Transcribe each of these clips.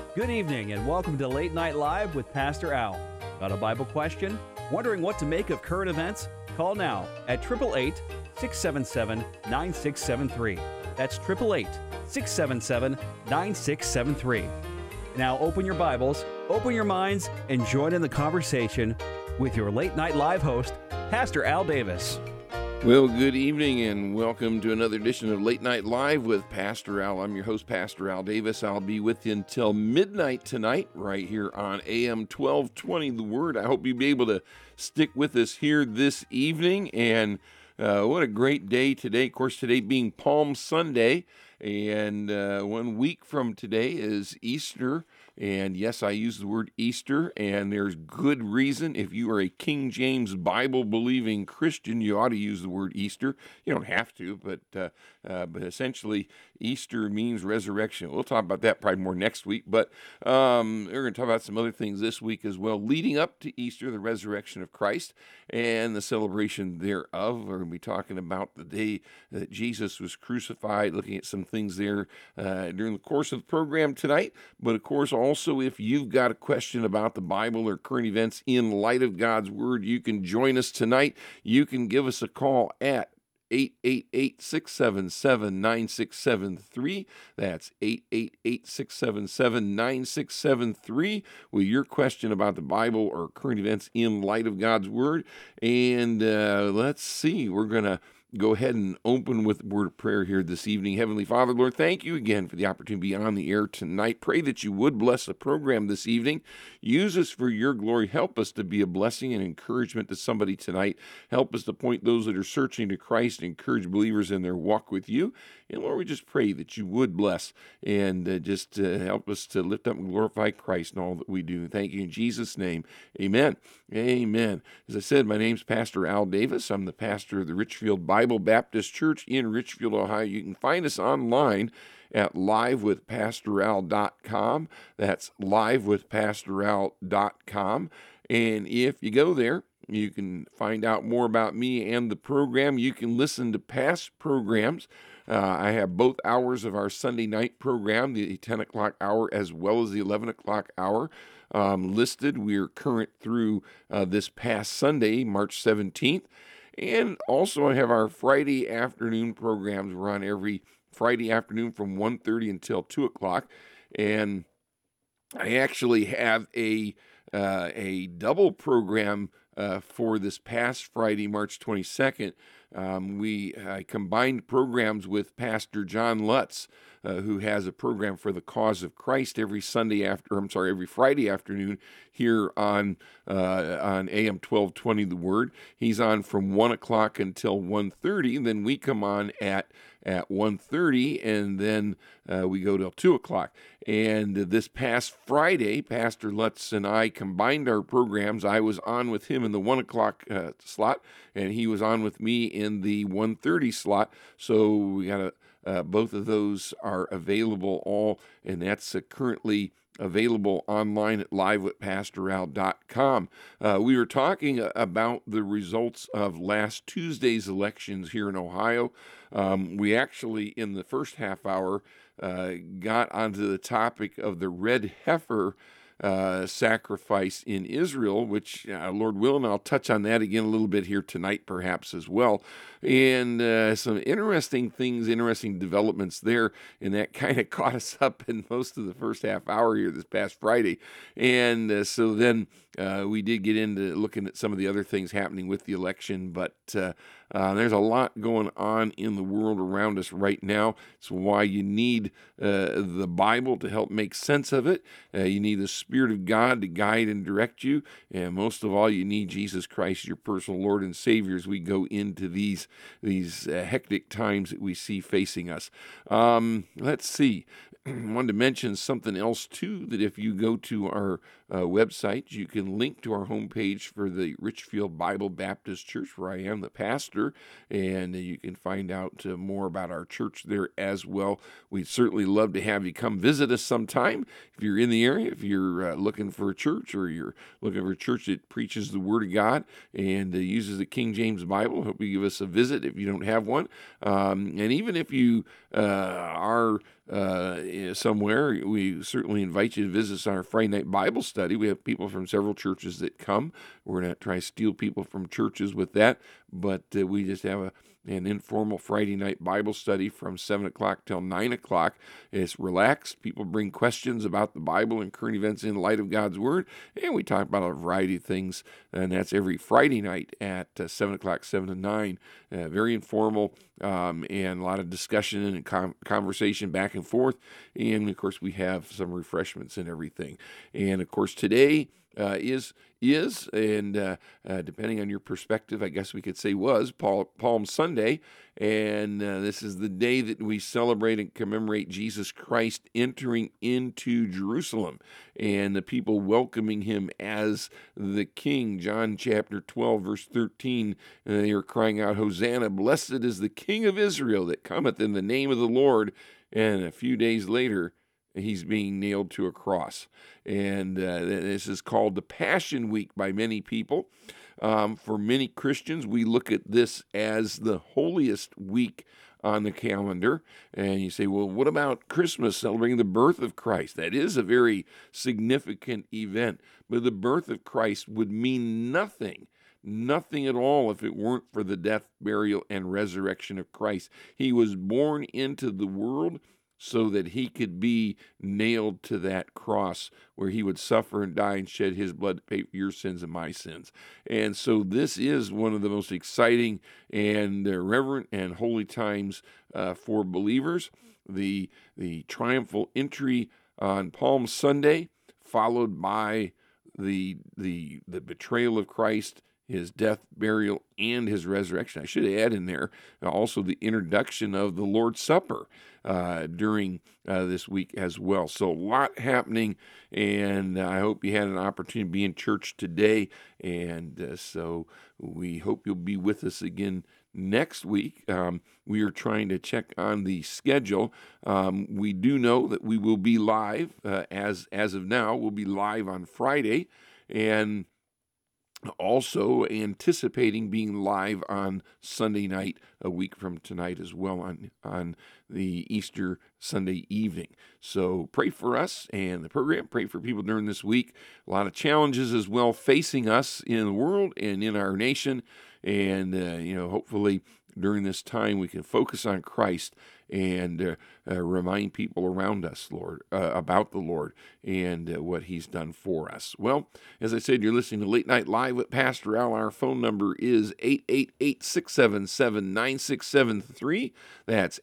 Good evening and welcome to Late Night Live with Pastor Al. Got a Bible question? Wondering what to make of current events? Call now at 888-677-9673. That's 888-677-9673. Now open your Bibles, open your minds, and join in the conversation with your Late Night Live host, Pastor Al Davis. Well, good evening and welcome to another edition of Late Night Live with Pastor Al. I'm your host, Pastor Al Davis. I'll be with you until midnight tonight right here on AM 1220 The Word. I hope you'll be able to stick with us here this evening. And what a great day today. Of course, today being Palm Sunday. And 1 week from today is Easter. And yes, I use the word Easter, and there's good reason. If you are a King James Bible-believing Christian, you ought to use the word Easter. You don't have to, but essentially, Easter means resurrection. We'll talk about that probably more next week, but we're going to talk about some other things this week as well. Leading up to Easter, the resurrection of Christ and the celebration thereof. We're going to be talking about the day that Jesus was crucified, looking at some things there during the course of the program tonight. But of course, also, if you've got a question about the Bible or current events in light of God's Word, you can join us tonight. You can give us a call at 888-677-9673. That's 888-677-9673 with your question about the Bible or current events in light of God's Word. And let's see, we're going to go ahead and open with a word of prayer here this evening. Heavenly Father, Lord, thank you again for the opportunity to be on the air tonight. Pray that you would bless the program this evening. Use us for your glory. Help us to be a blessing and encouragement to somebody tonight. Help us to point those that are searching to Christ, encourage believers in their walk with you. And Lord, we just pray that you would bless and just help us to lift up and glorify Christ in all that we do. Thank you in Jesus' name. Amen. Amen. As I said, my name's Pastor Al Davis. I'm the pastor of the Richfield Bible Baptist Church in Richfield, Ohio. You can find us online at livewithpastoral.com. That's livewithpastoral.com. And if you go there, you can find out more about me and the program. You can listen to past programs. I have both hours of our Sunday night program, the 10 o'clock hour as well as the 11 o'clock hour listed. We are current through this past Sunday, March 17th. And also I have our Friday afternoon programs. We're on every Friday afternoon from 1:30 until 2 o'clock. And I actually have a double program for this past Friday, March 22nd. I combined programs with Pastor John Lutz, who has a program for the cause of Christ every Friday afternoon here on AM 1220 The Word. He's on from 1 o'clock until 1:30, and then we come on at 1:30, and then we go till 2 o'clock. And this past Friday, Pastor Lutz and I combined our programs. I was on with him in the 1 o'clock slot, and he was on with me in the 1:30 slot. So we got both of those are available and that's currently available online at livewithpastoral.com. We were talking about the results of last Tuesday's elections here in Ohio. We actually, in the first half hour, got onto the topic of the red heifer sacrifice in Israel, which, Lord willing, I'll touch on that again a little bit here tonight, perhaps as well. And some interesting things, interesting developments there, and that kind of caught us up in most of the first half hour here this past Friday. And so then we did get into looking at some of the other things happening with the election, but there's a lot going on in the world around us right now. It's why you need the Bible to help make sense of it. You need the Spirit of God to guide and direct you. And most of all, you need Jesus Christ, your personal Lord and Savior, as we go into these hectic times that we see facing us. Let's see. I wanted to mention something else, too, that if you go to our website, you can link to our homepage for the Richfield Bible Baptist Church, where I am the pastor, and you can find out more about our church there as well. We'd certainly love to have you come visit us sometime. If you're in the area, if you're looking for a church, or you're looking for a church that preaches the Word of God and uses the King James Bible, I hope you give us a visit if you don't have one. And even if you are somewhere, we certainly invite you to visit us on our Friday night Bible study. We have people from several churches that come. We're not trying to steal people from churches with that, but we just have an informal Friday night Bible study from 7 o'clock till 9 o'clock. It's relaxed. People bring questions about the Bible and current events in light of God's Word, and we talk about a variety of things, and that's every Friday night at 7 o'clock, 7 to 9. Very informal, and a lot of discussion and conversation back and forth. And, of course, we have some refreshments and everything. And, of course, today is and depending on your perspective, I guess we could say was Palm Sunday, and this is the day that we celebrate and commemorate Jesus Christ entering into Jerusalem and the people welcoming him as the King. John chapter 12, verse 13, they are crying out, "Hosanna, blessed is the King of Israel that cometh in the name of the Lord." And a few days later, he's being nailed to a cross. And this is called the Passion Week by many people. For many Christians, we look at this as the holiest week on the calendar. And you say, well, what about Christmas, celebrating the birth of Christ? That is a very significant event. But the birth of Christ would mean nothing at all if it weren't for the death, burial, and resurrection of Christ. He was born into the world so that he could be nailed to that cross where he would suffer and die and shed his blood to pay for your sins and my sins. And so this is one of the most exciting and reverent and holy times for believers. The triumphal entry on Palm Sunday, followed by the betrayal of Christ, his death, burial, and his resurrection. I should add in there also the introduction of the Lord's Supper during this week as well. So a lot happening, and I hope you had an opportunity to be in church today, and so we hope you'll be with us again next week. We are trying to check on the schedule. We do know that we will be live, as of now, we'll be live on Friday, and also anticipating being live on Sunday night, a week from tonight as well, on the Easter Sunday evening. So pray for us and the program. Pray for people during this week. A lot of challenges as well facing us in the world and in our nation. And, hopefully during this time we can focus on Christ and remind people around us, Lord, about the Lord and what he's done for us. Well, as I said, you're listening to Late Night Live with Pastor Al. Our phone number is 888-677-9673. That's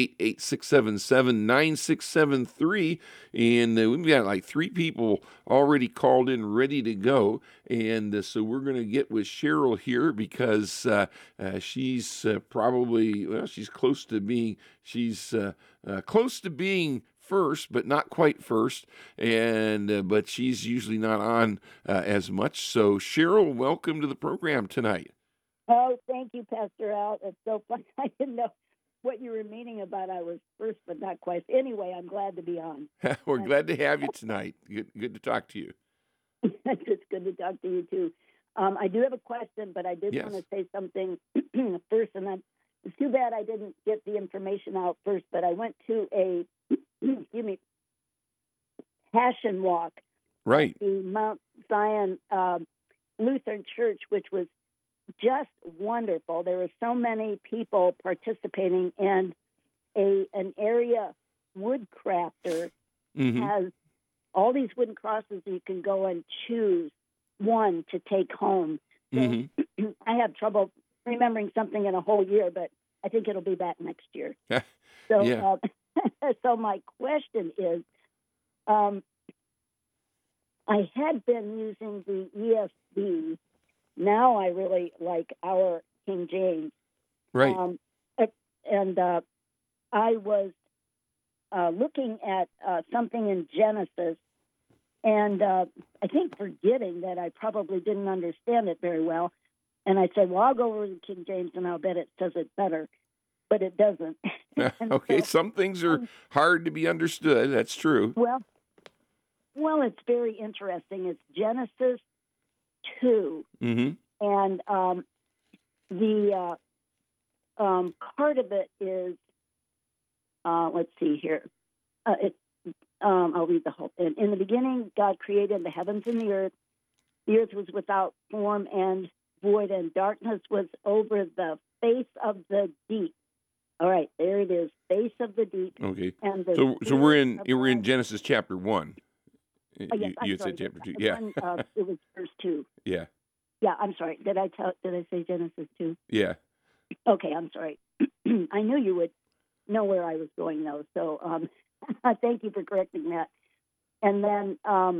888-677-9673. And we've got like 3 people already called in, ready to go. And so we're going to get with Cheryl here because she's she's close to being first, but not quite first, and but she's usually not on as much. So, Cheryl, welcome to the program tonight. Oh, thank you, Pastor Al. It's so fun. I didn't know what you were meaning about I was first, but not quite. Anyway, I'm glad to be on. We're glad to have you tonight. Good to talk to you. It's good to talk to you, too. I do have a question, but I did want to say something first, and then it's too bad I didn't get the information out first, but I went to a Passion Walk right at the Mount Zion Lutheran Church, which was just wonderful. There were so many people participating, and an area woodcrafter has all these wooden crosses you can go and choose one to take home. So I have trouble remembering something in a whole year, but I think it'll be back next year. So, so my question is, I had been using the ESV. Now I really like our King James. Right. And I was looking at something in Genesis, and I think forgetting that I probably didn't understand it very well. And I said, well, I'll go over to King James, and I'll bet it says it better. But it doesn't. Okay, so, some things are hard to be understood. That's true. Well, it's very interesting. It's Genesis 2. And the part of it is, let's see here. I'll read the whole thing. In the beginning, God created the heavens and the earth. The earth was without form and void, and darkness was over the face of the deep. All right, there it is, face of the deep. Okay. And So we're in Genesis chapter 1. Yes, You I'm had sorry. said chapter 2. Yeah. It was verse 2. Yeah. Yeah, I'm sorry. Did I say Genesis 2? Yeah. Okay, I'm sorry. I knew you would know where I was going, though. So thank you for correcting that. And then,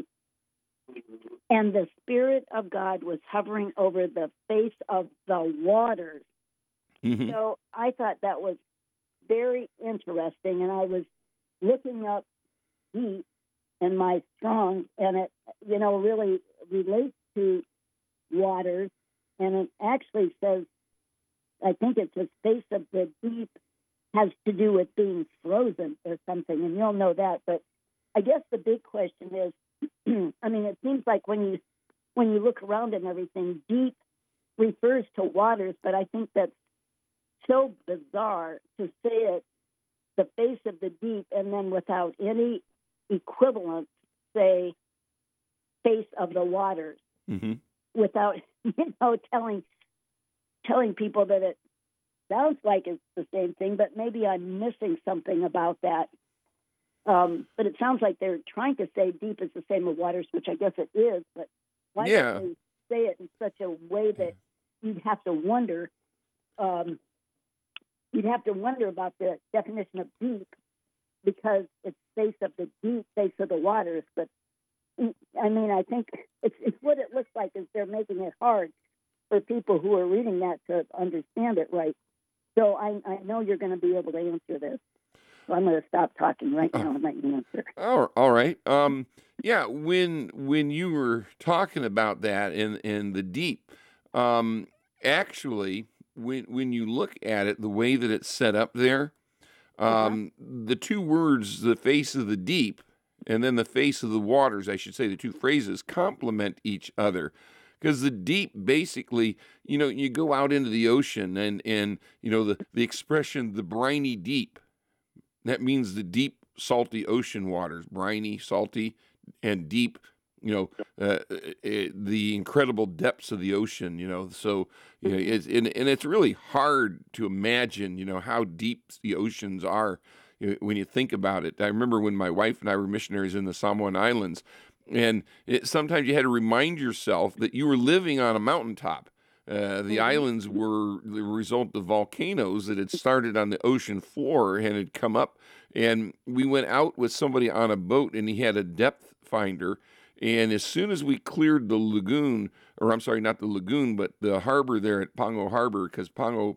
and the Spirit of God was hovering over the face of the waters. Mm-hmm. So I thought that was very interesting, and I was looking up deep in my Strong, and it, really relates to waters, and it actually says, I think it says face of the deep has to do with being frozen or something, and you'll know that. But I guess the big question is, it seems like when you look around and everything, deep refers to waters, but I think that's so bizarre to say it, the face of the deep, and then without any equivalent, say, face of the waters, Mm-hmm. without telling people that it sounds like it's the same thing, but maybe I'm missing something about that. But it sounds like they're trying to say deep is the same as waters, which I guess it is, but why don't they say it in such a way that you'd have to wonder about the definition of deep, because it's face of the deep, face of the waters. But I think it's what it looks like is they're making it hard for people who are reading that to understand it right. So I know you're going to be able to answer this. So I'm going to stop talking right now and let you answer. All right. Yeah. When you were talking about that in the deep, actually, when you look at it, the way that it's set up there, the two words, the face of the deep, and then the face of the waters, I should say, the two phrases complement each other. Because the deep, basically, you go out into the ocean and the expression, the briny deep, that means the deep, salty ocean waters, briny, salty, and deep, the incredible depths of the ocean, so, it's really hard to imagine, how deep the oceans are when you think about it. I remember when my wife and I were missionaries in the Samoan Islands, and sometimes you had to remind yourself that you were living on a mountaintop. The islands were the result of volcanoes that had started on the ocean floor and had come up. And we went out with somebody on a boat, and he had a depth finder. And as soon as we cleared the lagoon, or I'm sorry, not the lagoon, but the harbor there at Pongo Harbor, because Pongo,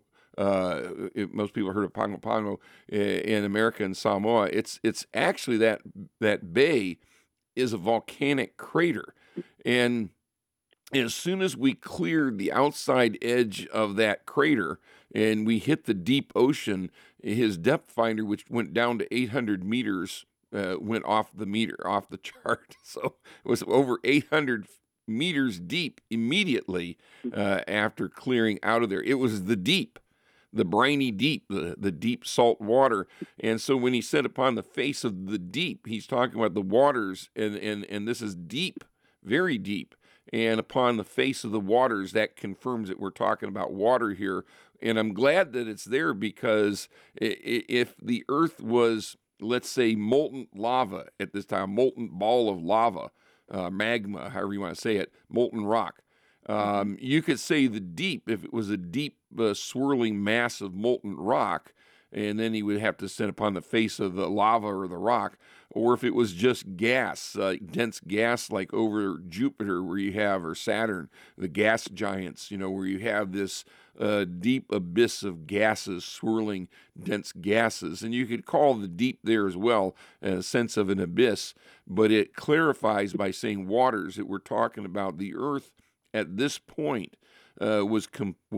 most people heard of Pongo Pongo in America and Samoa. It's actually that bay is a volcanic crater. And as soon as we cleared the outside edge of that crater and we hit the deep ocean, his depth finder, which went down to 800 meters, went off the chart. So it was over 800 meters deep immediately after clearing out of there. It was the deep, the briny deep, the deep salt water. And so when he said upon the face of the deep, he's talking about the waters, and this is deep, very deep. And upon the face of the waters, that confirms that we're talking about water here. And I'm glad that it's there, because if the earth was, let's say, molten lava at this time, molten ball of lava, magma, however you want to say it, molten rock, you could say the deep, if it was a deep swirling mass of molten rock, and then he would have to sit upon the face of the lava or the rock, or if it was just gas, dense gas, like over Jupiter where you have, or Saturn, the gas giants, where you have this deep abyss of gases, swirling dense gases. And you could call the deep there as well, a sense of an abyss, but it clarifies by saying waters, that we're talking about the earth at this point was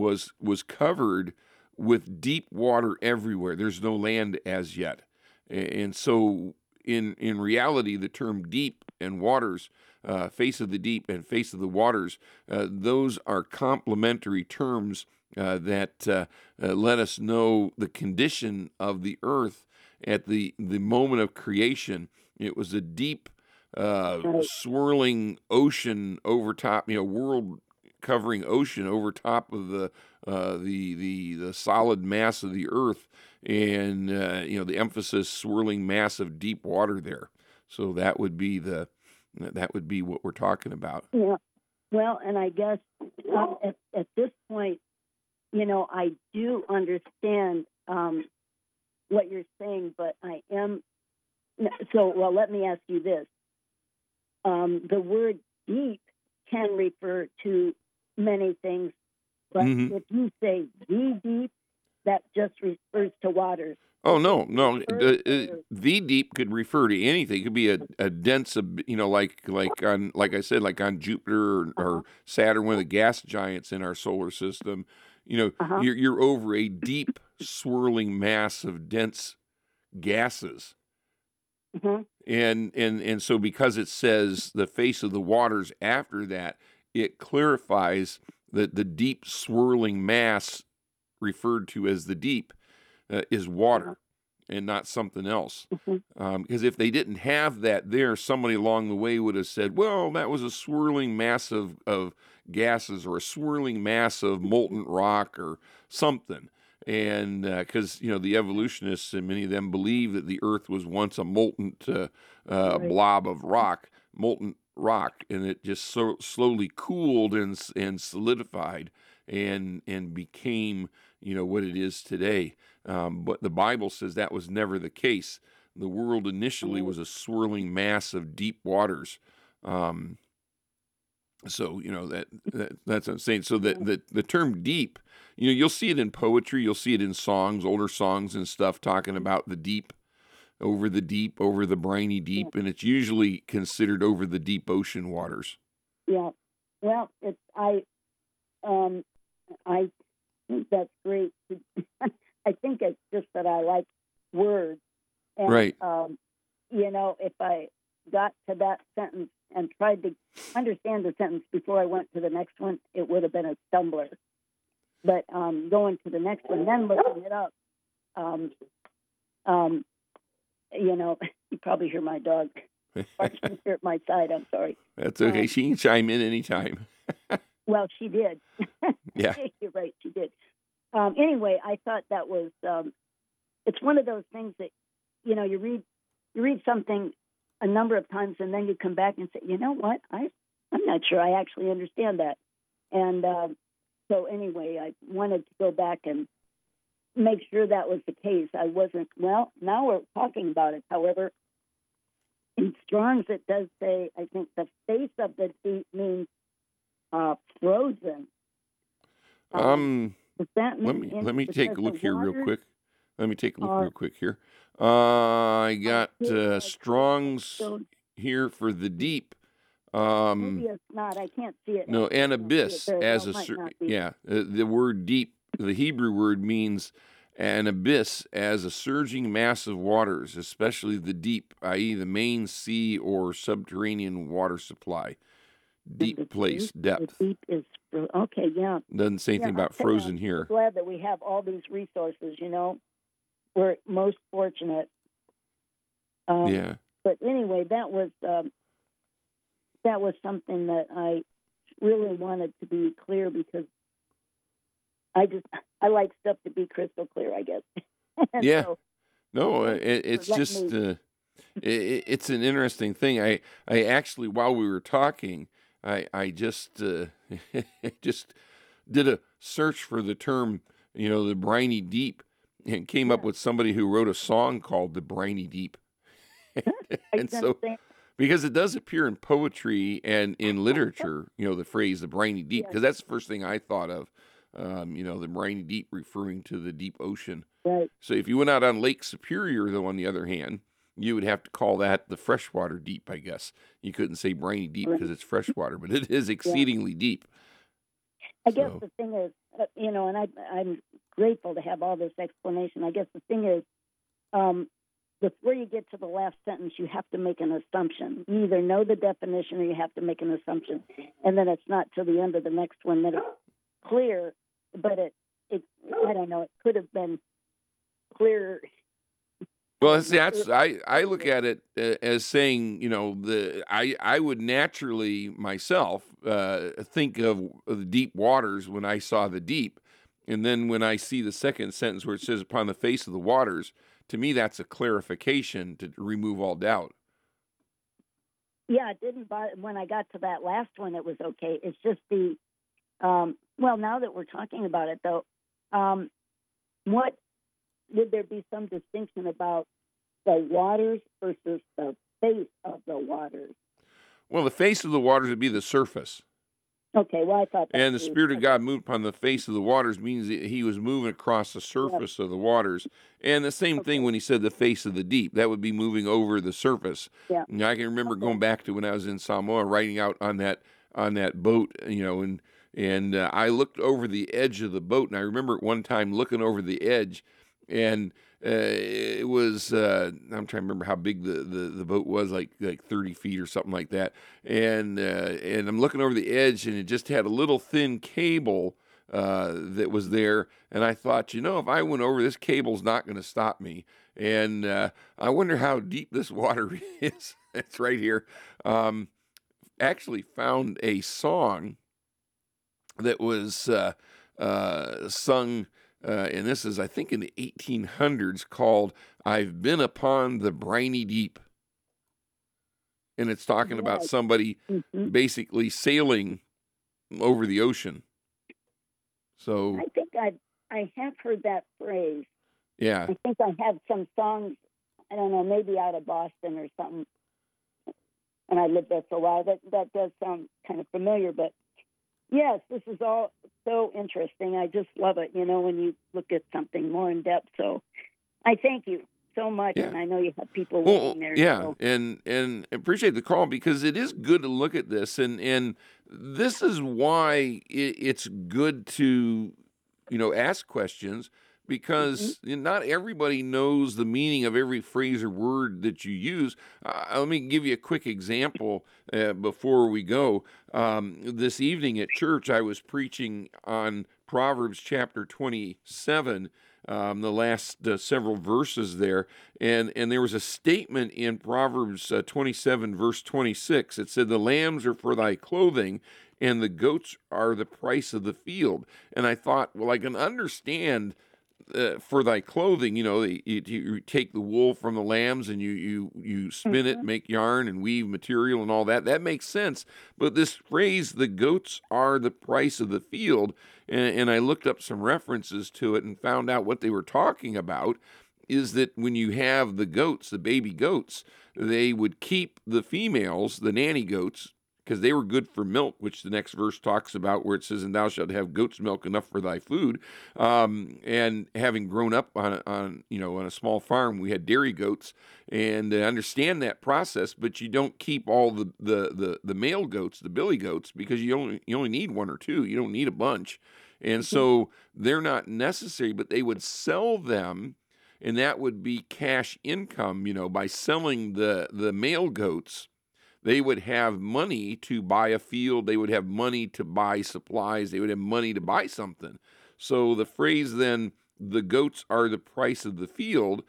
covered with deep water everywhere. There's no land as yet. And so in reality, the term deep and waters, face of the deep and face of the waters, those are complementary terms that let us know the condition of the earth at the moment of creation, it was a deep, Right. swirling ocean over top, world covering ocean over top of the solid mass of the earth, and the emphasis swirling mass of deep water there. So that would be what we're talking about. Yeah. Well, and I guess at this point, I do understand what you're saying, but I am so. Well, let me ask you this: the word "deep" can refer to many things, but Hmm. if you say "the deep," that just refers to waters. Oh, Does it no. refer to? The deep could refer to anything. It could be a dense, like I said, like on Jupiter Uh huh. or Saturn, one of the gas giants in our solar system. Uh huh. You're over a deep swirling mass of dense gases. Hmm. And so because it says the face of the waters after that, it clarifies that the deep swirling mass referred to as the deep is Uh-huh. water and not something else. Hmm. Because if they didn't have that there, somebody along the way would have said, well, that was a swirling mass of gases or a swirling mass of molten rock or something. And because, the evolutionists and many of them believe that the earth was once a molten Right. blob of rock, molten rock, and it just so slowly cooled and solidified and became, what it is today. But the Bible says that was never the case. The world initially Right. was a swirling mass of deep waters. Um, so that's what I'm saying. So Right. the term deep, you'll see it in poetry, you'll see it in songs, older songs and stuff, talking about the deep, over the briny Yeah. deep, and it's usually considered over the deep ocean waters. Yeah. Well, um I think that's great. I think it's just that I like words, and Right. if I got to that sentence and tried to understand the sentence before I went to the next one, it would have been a stumbler. But going to the next one, then looking it up, um, um, you probably hear my dog barking here at my side. I'm sorry. That's okay. Um, She can chime in anytime. well, she did. Yeah. You're right, she did. Anyway, I thought that was it's one of those things that you read something a number of times and then you come back and say, you know what, I'm not sure I actually understand that. And so anyway, I wanted to go back and make sure that was the case. I wasn't. Well, now we're talking about it. However, in Strong's it does say, I think the face of the deep means frozen. Um, Does that let mean me let me take because a the look here real waters quick. Let me take a look are real quick here. I got big like Strong's so here for the deep. maybe Um, it's not. I can't see it. no, Actually, an I can't see it abyss very as well. a Might not be. yeah. The word deep, the Hebrew word means an abyss as a surging mass of waters, especially the deep, i.e., the main sea or subterranean water supply. And Deep place, the depth. deep is okay. Yeah, Doesn't say yeah. anything about I'll tell you, I'm frozen so here. glad that we have all these resources. We're most fortunate. Um, Yeah. but anyway, that was something that I really wanted to be clear because I like stuff to be crystal clear, I guess. And Yeah. so No, thank you for it's letting just me. it's an interesting thing. I actually, while we were talking, I just just did a search for the term, the briny deep, and came up Yeah, with somebody who wrote a song called "The Briny Deep." are you And going to so, say? because it does appear in poetry and in literature, the phrase "the briny deep," Yes, because that's the first thing I thought of. The briny deep referring to the deep ocean. right. So if you went out on Lake Superior, though, on the other hand, you would have to call that the freshwater deep, I guess. You couldn't say briny deep Right. because it's freshwater, but it is Yeah. exceedingly deep. I guess So, the thing is, and I'm grateful to have all this explanation. I guess the thing is, before you get to the last sentence, you have to make an assumption. You either know the definition or you have to make an assumption. And then it's not till the end of the next one that it's clear, but it I don't know, it could have been clearer Well, see, I look at it as saying, I would naturally myself think of the deep waters when I saw the deep, and then when I see the second sentence where it says upon the face of the waters, to me that's a clarification to remove all doubt. Yeah, it didn't bother when I got to that last one. It was okay. It's just the well. Now that we're talking about it, though, what would there be some distinction about the waters versus the face of the waters? Well, the face of the waters would be the surface. Okay, well, I thought that. And the Spirit of God moved upon the face of the waters means that he was moving across the surface of the waters. And the same thing when he said the face of the deep, that would be moving over the surface. Yeah. And I can remember going back to when I was in Samoa, riding out on that boat, and I looked over the edge of the boat, and I remember at one time looking over the edge, and it was I'm trying to remember how big the boat was, like 30 feet or something like that, and I'm looking over the edge, and it just had a little thin cable that was there, and I thought, if I went over, this cable's not going to stop me, and I wonder how deep this water is. It's right here. Actually found a song that was sung. And this is, I think, in the 1800s, called "I've Been Upon the Briny Deep." And it's talking about somebody basically sailing over the ocean. So I think I have heard that phrase. Yeah. I think I have some songs, I don't know, maybe out of Boston or something. And I lived there for a while. That does sound kind of familiar, but yes, this is all so interesting. I just love it, when you look at something more in depth. So I thank you so much, and I know you have people waiting there. Yeah, so. and appreciate the call, because it is good to look at this, and this is why it's good to, ask questions, because not everybody knows the meaning of every phrase or word that you use. Let me give you a quick example before we go. This evening at church, I was preaching on Proverbs chapter 27, the last several verses there, and there was a statement in Proverbs 27, verse 26. It said, "The lambs are for thy clothing, and the goats are the price of the field." And I thought, well, I can understand for thy clothing, you take the wool from the lambs and you spin it, make yarn and weave material and all that. That makes sense. But this phrase, "the goats are the price of the field," and I looked up some references to it and found out what they were talking about is that when you have the goats, the baby goats, they would keep the females, the nanny goats, because they were good for milk, which the next verse talks about, where it says, "And thou shalt have goat's milk enough for thy food." And having grown up on a small farm, we had dairy goats, and understand that process. But you don't keep all the male goats, the billy goats, because you only need one or two. You don't need a bunch, and so they're not necessary. But they would sell them, and that would be cash income. By selling the male goats, they would have money to buy a field. They would have money to buy supplies. They would have money to buy something. So the phrase then, "the goats are the price of the field,"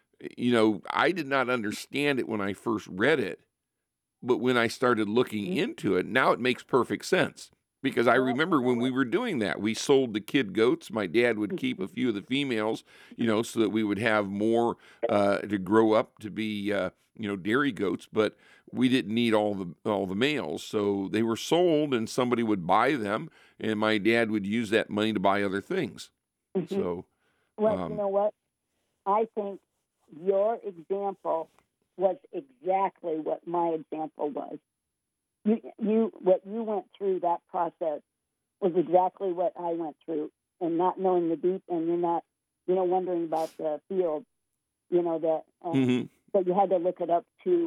I did not understand it when I first read it. But when I started looking into it, now it makes perfect sense. Because I remember when we were doing that, we sold the kid goats. My dad would keep a few of the females, so that we would have more to grow up to be, dairy goats. But we didn't need all the males, so they were sold, and somebody would buy them, and my dad would use that money to buy other things. So, well, you know what? I think your example was exactly what my example was. What you went through, that process, was exactly what I went through, and not knowing the deep, and you're not, wondering about the field, that but you had to look it up to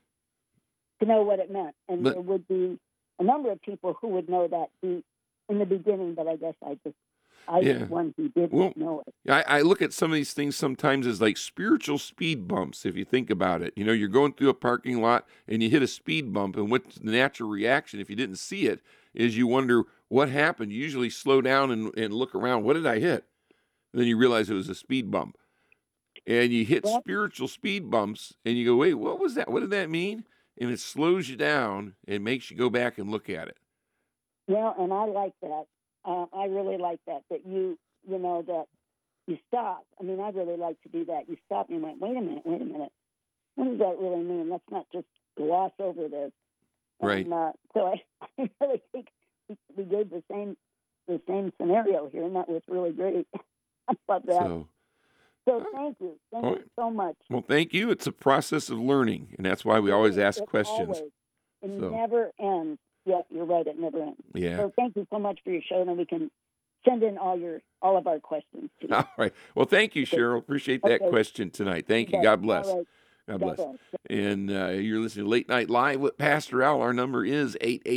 know what it meant, and there would be a number of people who would know that deep in the beginning, but I guess I was one who didn't know it. I look at some of these things sometimes as like spiritual speed bumps, if you think about it. You're going through a parking lot and you hit a speed bump, and what's the natural reaction if you didn't see it is you wonder what happened. You usually slow down and look around. What did I hit? And then you realize it was a speed bump. and you hit Well, spiritual speed bumps, and you go, wait, what was that? What did that mean? And it slows you down and makes you go back and look at it. well, and I like that. I really like that you know, that you stop. I mean, I really like to do that. You stop and you went, wait a minute. What does that really mean? Let's not just gloss over this. Right. And so I really think we gave the same scenario here, and that was really great. I love that. So thank you. Thank you so much. Well, thank you. It's a process of learning, and that's why we always ask questions. Always. It never ends. Yeah, you're right. It never ends. Yeah. So thank you so much for your show, and we can send in all of our questions to you. All right. Well, thank you, Cheryl. Appreciate that question tonight. Thank you. God bless. Right. God bless. And you're listening to Late Night Live with Pastor Al. Our number is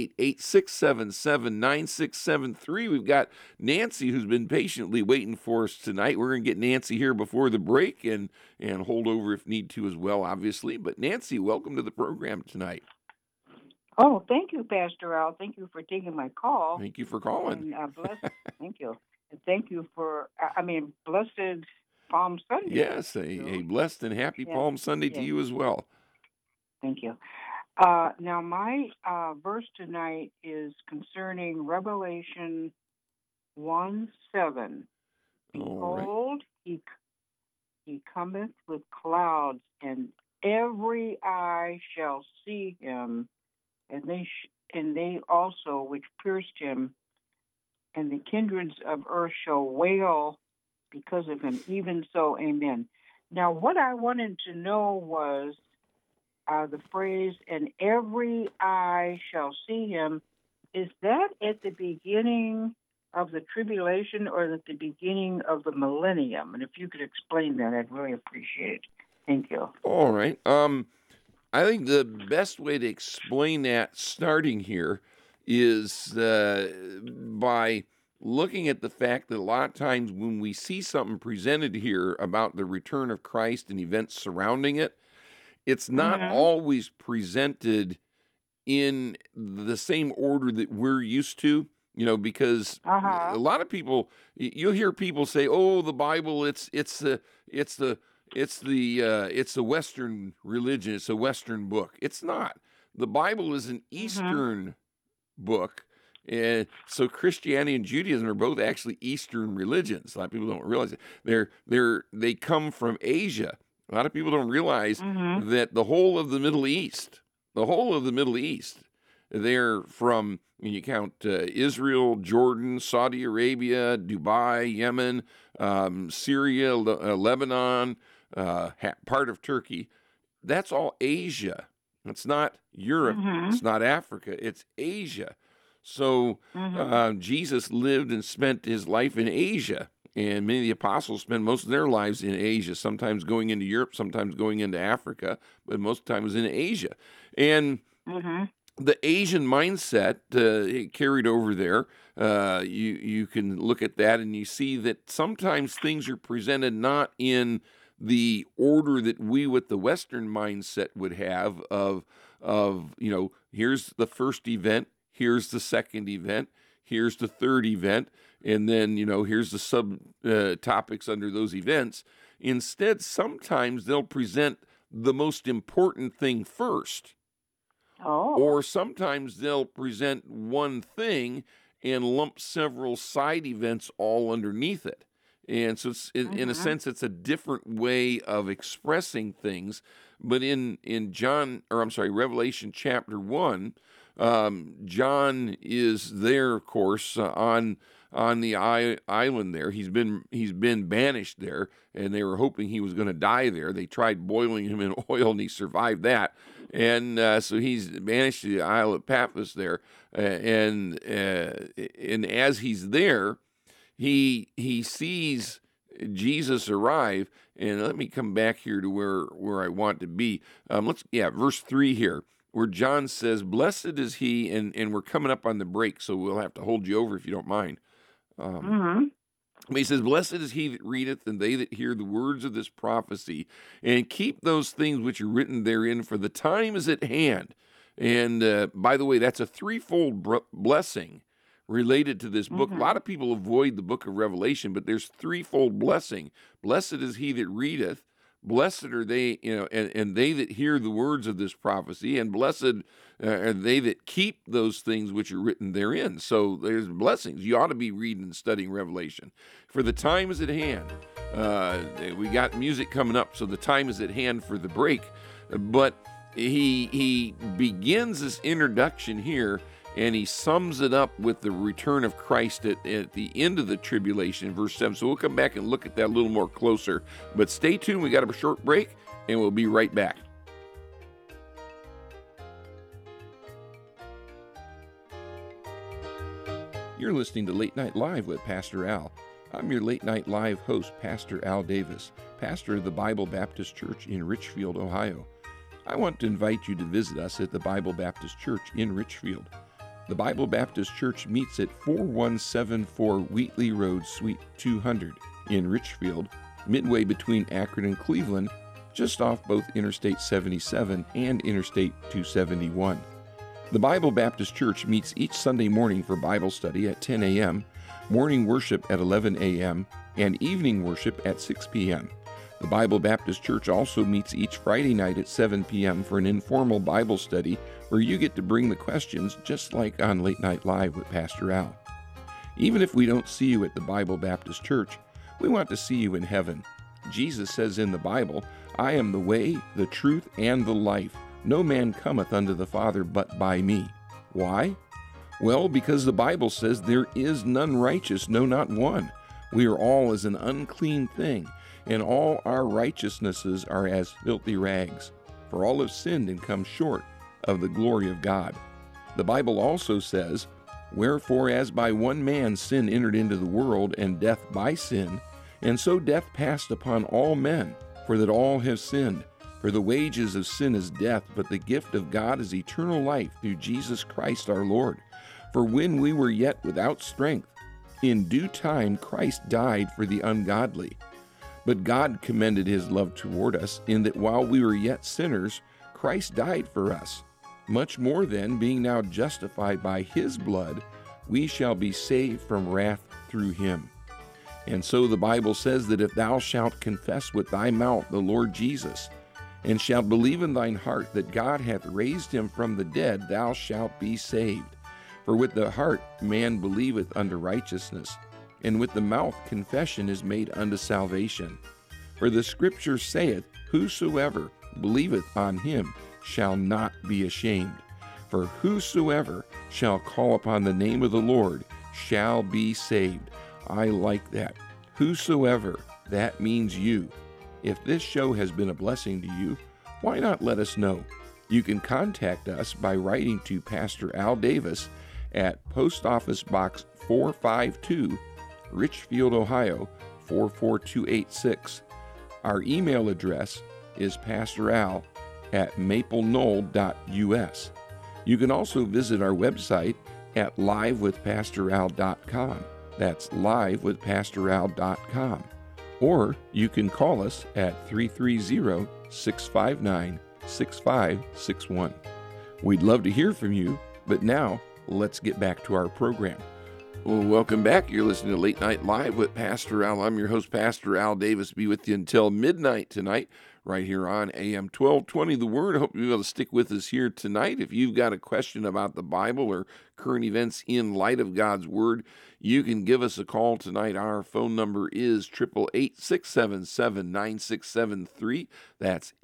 888-677-9673. We've got Nancy, who's been patiently waiting for us tonight. We're going to get Nancy here before the break and hold over if need to as well, obviously. But Nancy, welcome to the program tonight. Oh, thank you, Pastor Al. Thank you for taking my call. Thank you for calling. And thank you. And thank you for, blessed Palm Sunday. Yes, a blessed and happy Palm Sunday to you as well. Thank you. Now, my verse tonight is concerning Revelation 1:7. Behold, he cometh with clouds, and every eye shall see him, and they also which pierced him, and the kindreds of earth shall wail because of him. Even so, amen. Now, what I wanted to know was the phrase, and every eye shall see him. Is that at the beginning of the tribulation or at the beginning of the millennium? And if you could explain that, I'd really appreciate it. Thank you. All right. I think the best way to explain that starting here is by looking at the fact that a lot of times when we see something presented here about the return of Christ and events surrounding it, it's not always presented in the same order that we're used to, because a lot of people, you'll hear people say, "Oh, the Bible, it's the Western religion, it's a Western book." It's not. The Bible is an Eastern book. And so Christianity and Judaism are both actually Eastern religions. A lot of people don't realize it. They come from Asia. A lot of people don't realize that the whole of the Middle East, they're from, when you count Israel, Jordan, Saudi Arabia, Dubai, Yemen, Syria, Lebanon, part of Turkey. That's all Asia. It's not Europe. It's not Africa. It's Asia. So Jesus lived and spent his life in Asia, and many of the apostles spend most of their lives in Asia, sometimes going into Europe, sometimes going into Africa, but most times in Asia. And the Asian mindset carried over there, you can look at that and you see that sometimes things are presented not in the order that we with the Western mindset would have of here's the first event, here's the second event, here's the third event, and then, here's the sub topics under those events. Instead, sometimes they'll present the most important thing first. Or sometimes they'll present one thing and lump several side events all underneath it. And so it's, in a sense, it's a different way of expressing things. But in Revelation chapter 1, John is there, of course, on the island there. He's been banished there, and they were hoping he was going to die there. They tried boiling him in oil, and he survived that. And so he's banished to the Isle of Patmos there. And as he's there, he sees Jesus arrive. And let me come back here to where I want to be. Verse 3 here, where John says, "Blessed is he," and we're coming up on the break, so we'll have to hold you over if you don't mind. He says, "Blessed is he that readeth, and they that hear the words of this prophecy, and keep those things which are written therein, for the time is at hand." And by the way, that's a threefold blessing related to this book. A lot of people avoid the book of Revelation, but there's threefold blessing. Blessed is he that readeth, Blessed are they, and they that hear the words of this prophecy, and blessed are they that keep those things which are written therein. So there's blessings. You ought to be reading and studying Revelation. For the time is at hand. We got music coming up, so the time is at hand for the break. But he begins this introduction here, and he sums it up with the return of Christ at the end of the tribulation, verse 7. So we'll come back and look at that a little more closer. But stay tuned. We got a short break, and we'll be right back. You're listening to Late Night Live with Pastor Al. I'm your Late Night Live host, Pastor Al Davis, pastor of the Bible Baptist Church in Richfield, Ohio. I want to invite you to visit us at the Bible Baptist Church in Richfield. The Bible Baptist Church meets at 4174 Wheatley Road, Suite 200 in Richfield, midway between Akron and Cleveland, just off both Interstate 77 and Interstate 271. The Bible Baptist Church meets each Sunday morning for Bible study at 10 a.m., morning worship at 11 a.m., and evening worship at 6 p.m. The Bible Baptist Church also meets each Friday night at 7 p.m. for an informal Bible study where you get to bring the questions just like on Late Night Live with Pastor Al. Even if we don't see you at the Bible Baptist Church, we want to see you in heaven. Jesus says in the Bible, "I am the way, the truth, and the life. No man cometh unto the Father but by me." Why? Well, because the Bible says there is none righteous, no, not one. We are all as an unclean thing, and all our righteousnesses are as filthy rags. For all have sinned and come short of the glory of God. The Bible also says, "Wherefore as by one man sin entered into the world, and death by sin, and so death passed upon all men, for that all have sinned. For the wages of sin is death, but the gift of God is eternal life through Jesus Christ our Lord. For when we were yet without strength, in due time Christ died for the ungodly. But God commended his love toward us, in that while we were yet sinners, Christ died for us. Much more then, being now justified by his blood, we shall be saved from wrath through him. And so the Bible says that if thou shalt confess with thy mouth the Lord Jesus, and shalt believe in thine heart that God hath raised him from the dead, thou shalt be saved. For with the heart man believeth unto righteousness, and with the mouth confession is made unto salvation. For the Scripture saith, Whosoever believeth on him shall not be ashamed. For whosoever shall call upon the name of the Lord shall be saved. I like that. Whosoever, that means you. If this show has been a blessing to you, why not let us know? You can contact us by writing to Pastor Al Davis at Post Office Box 452, Richfield, Ohio 44286. Our email address is pastoral@mapleknoll.us. You can also visit our website at livewithpastoral.com. That's livewithpastoral.com. Or you can call us at 330-659-6561. We'd love to hear from you, but now let's get back to our program. Well, welcome back. You're listening to Late Night Live with Pastor Al. I'm your host, Pastor Al Davis. Be with you until midnight tonight, right here on AM 1220 The Word. I hope you'll be able to stick with us here tonight. If you've got a question about the Bible or current events in light of God's Word, you can give us a call tonight. Our phone number is 888-677-9673. That's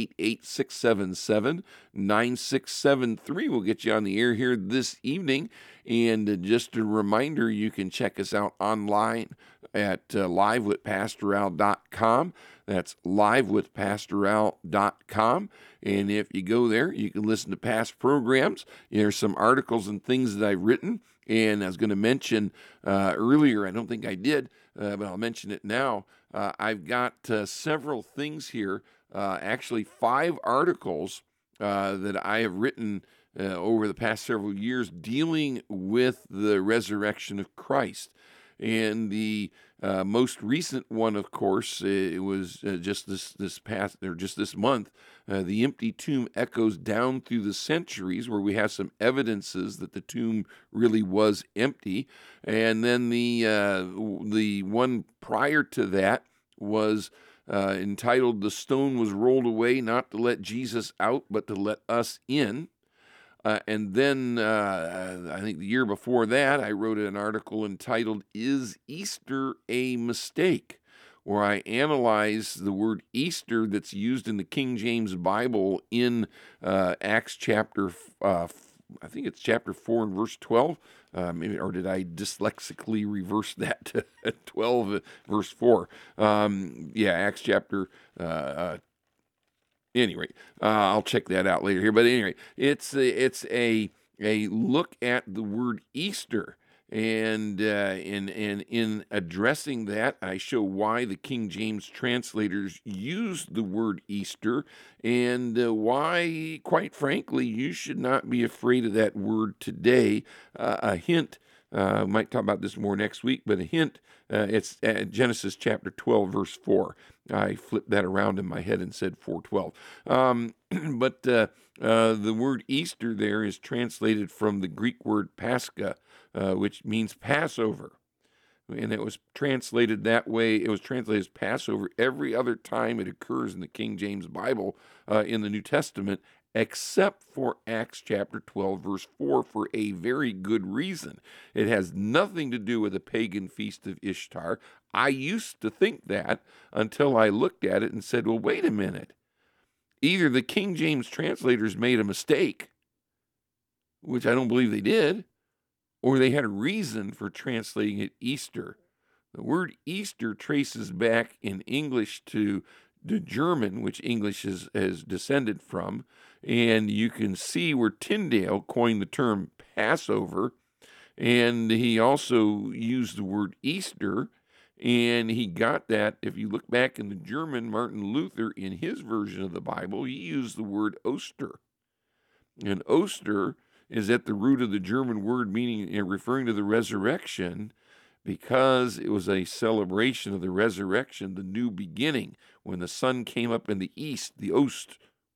888-677-9673. We'll get you on the air here this evening. And just a reminder, you can check us out online at livewithpastoral.com. That's livewithpastoral.com. And if you go there, you can listen to past programs. There's some articles and things that I've written. And I was going to mention earlier, I don't think I did, but I'll mention it now. I've got several things here, actually 5 articles that I have written over the past several years dealing with the resurrection of Christ. And the most recent one, of course, it was just this month. The empty tomb echoes down through the centuries, where we have some evidences that the tomb really was empty. And then the one prior to that was entitled "The Stone Was Rolled Away, Not to Let Jesus Out, but to Let Us In." And then I think the year before that, I wrote an article entitled "Is Easter a Mistake?" where I analyze the word Easter that's used in the King James Bible in Acts chapter, I think it's chapter 4 and verse 12. Maybe, or did I dyslexically reverse that to 12 verse 4? Acts chapter. Anyway, I'll check that out later here. But anyway, it's a look at the word Easter. And in addressing that, I show why the King James translators used the word Easter, and why, quite frankly, you should not be afraid of that word today. A hint, might talk about this more next week, but a hint, it's Genesis chapter 12, verse 4. I flipped that around in my head and said 4:12. But the word Easter there is translated from the Greek word Pascha, which means Passover. And it was translated that way. It was translated as Passover every other time it occurs in the King James Bible in the New Testament, except for Acts chapter 12, verse 4, for a very good reason. It has nothing to do with the pagan feast of Ishtar. I used to think that until I looked at it and said, well, wait a minute. Either the King James translators made a mistake, which I don't believe they did, or they had a reason for translating it Easter. The word Easter traces back in English to the German, which English has descended from, and you can see where Tyndale coined the term Passover, and he also used the word Easter, and he got that, if you look back in the German, Martin Luther, in his version of the Bible, he used the word Oster. And Oster is at the root of the German word, meaning referring to the resurrection, because it was a celebration of the resurrection, the new beginning, when the sun came up in the east, the Ost,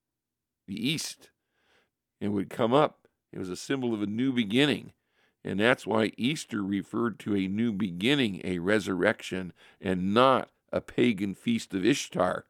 the east, it would come up. It was a symbol of a new beginning. And that's why Easter referred to a new beginning, a resurrection, and not a pagan feast of Ishtar.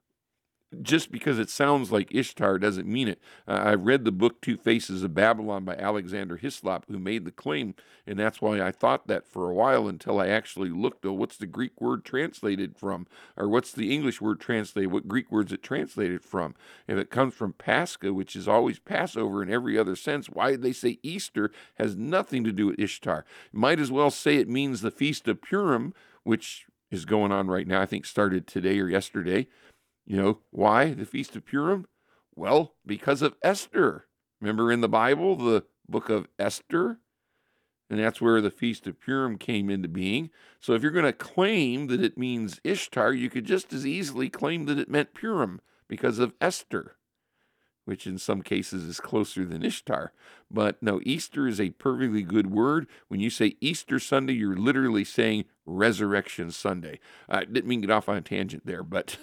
Just because it sounds like Ishtar doesn't mean it. I read the book Two Faces of Babylon by Alexander Hislop, who made the claim, and that's why I thought that for a while until I actually looked at what's the Greek word translated from, or what's the English word translated, what Greek words it translated from. If it comes from Pascha, which is always Passover in every other sense, why did they say Easter? Has nothing to do with Ishtar. Might as well say it means the Feast of Purim, which is going on right now, I think started today or yesterday. You know, why the Feast of Purim? Well, because of Esther. Remember in the Bible, the book of Esther? And that's where the Feast of Purim came into being. So if you're going to claim that it means Ishtar, you could just as easily claim that it meant Purim because of Esther, which in some cases is closer than Ishtar. But no, Easter is a perfectly good word. When you say Easter Sunday, you're literally saying Resurrection Sunday. I didn't mean to get off on a tangent there, but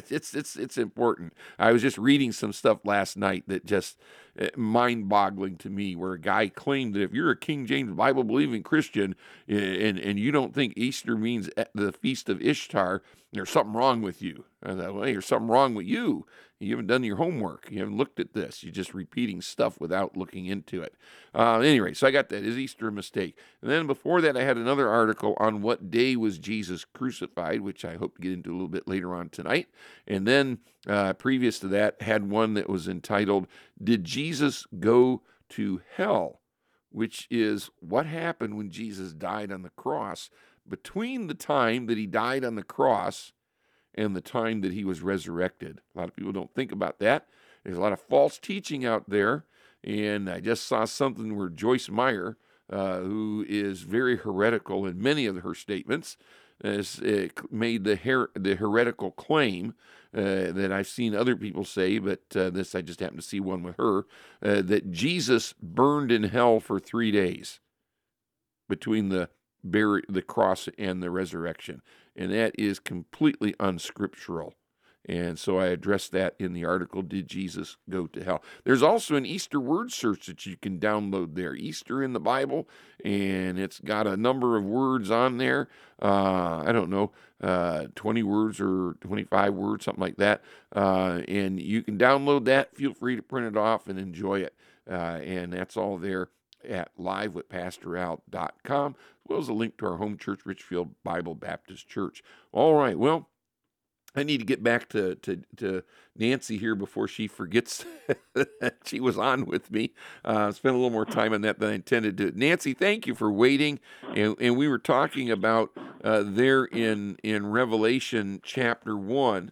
it's important. I was just reading some stuff last night that just mind-boggling to me, where a guy claimed that if you're a King James Bible-believing Christian and you don't think Easter means the Feast of Ishtar, there's something wrong with you. I thought, well, there's something wrong with you. You haven't done your homework. You haven't looked at this. You're just repeating stuff without looking into it. Anyway, so I got that. Is Easter a mistake? And then before that, I had another article on what day was Jesus crucified, which I hope to get into a little bit later on tonight. And then previous to that, had one that was entitled, Did Jesus Go to Hell? Which is what happened when Jesus died on the cross between the time that he died on the cross and the time that he was resurrected. A lot of people don't think about that. There's a lot of false teaching out there, and I just saw something where Joyce Meyer, who is very heretical in many of her statements, has made the heretical claim that I've seen other people say, but this I just happened to see one with her, that Jesus burned in hell for 3 days between the cross and the resurrection. And that is completely unscriptural. And so I addressed that in the article, Did Jesus Go to Hell? There's also an Easter word search that you can download there, Easter in the Bible, and it's got a number of words on there. I don't know, 20 words or 25 words, something like that. And you can download that. Feel free to print it off and enjoy it. And that's all there at livewithpastoral.com, as well as a link to our home church, Richfield Bible Baptist Church. All right, well, I need to get back to Nancy here before she forgets that she was on with me. Spent a little more time on that than I intended to. Nancy, thank you for waiting. And we were talking about there in Revelation chapter 1,